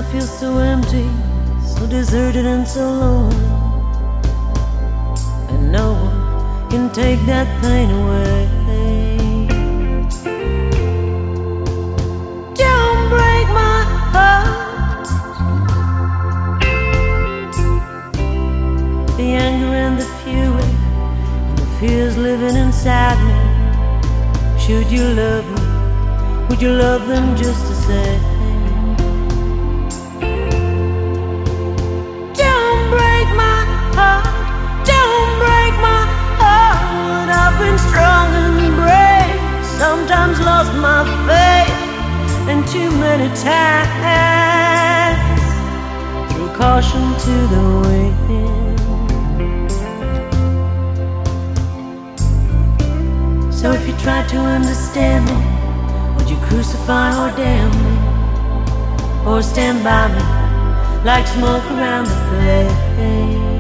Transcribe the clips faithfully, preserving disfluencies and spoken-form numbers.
feel so empty, so deserted and so lonely, and no one can take that pain away. Don't break my heart. The anger and the fury and the fears living inside me. Should you love me, would you love them just the same? Don't break my heart, don't break my heart. I've been strong and brave, sometimes lost my faith, and too many times threw caution to the wind. So if you tried to understand me, would you crucify or damn me, or stand by me like smoke around the flame?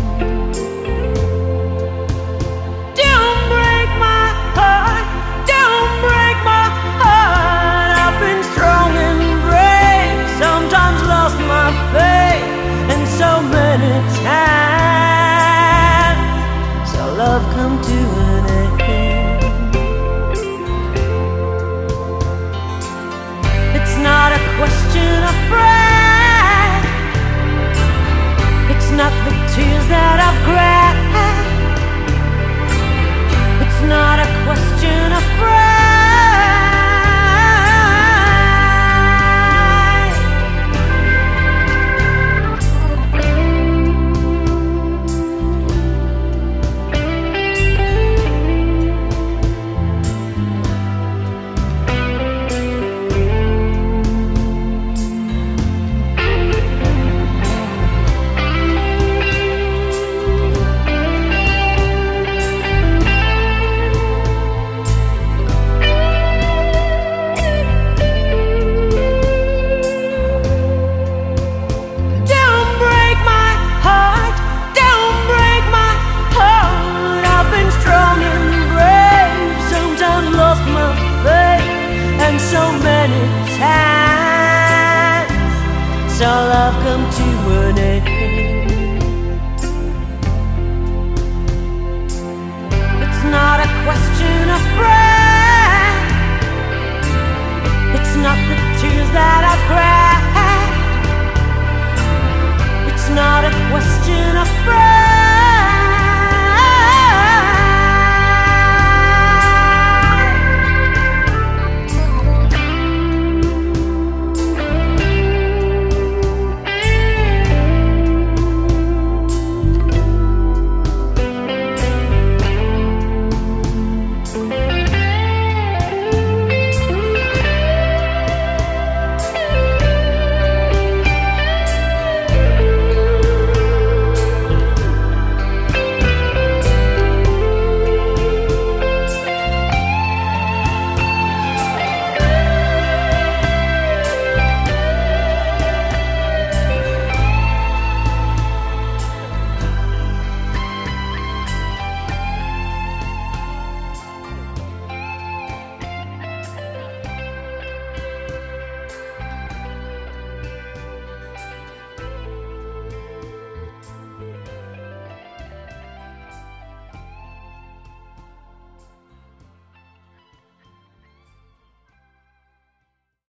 Don't break my heart, don't break my heart. I've been strong and brave, sometimes lost my faith, and so many times saw love come to an end. It's not a question of pride, it's not the tears that I've cried, it's not a question of pride. So many times saw love come to an end.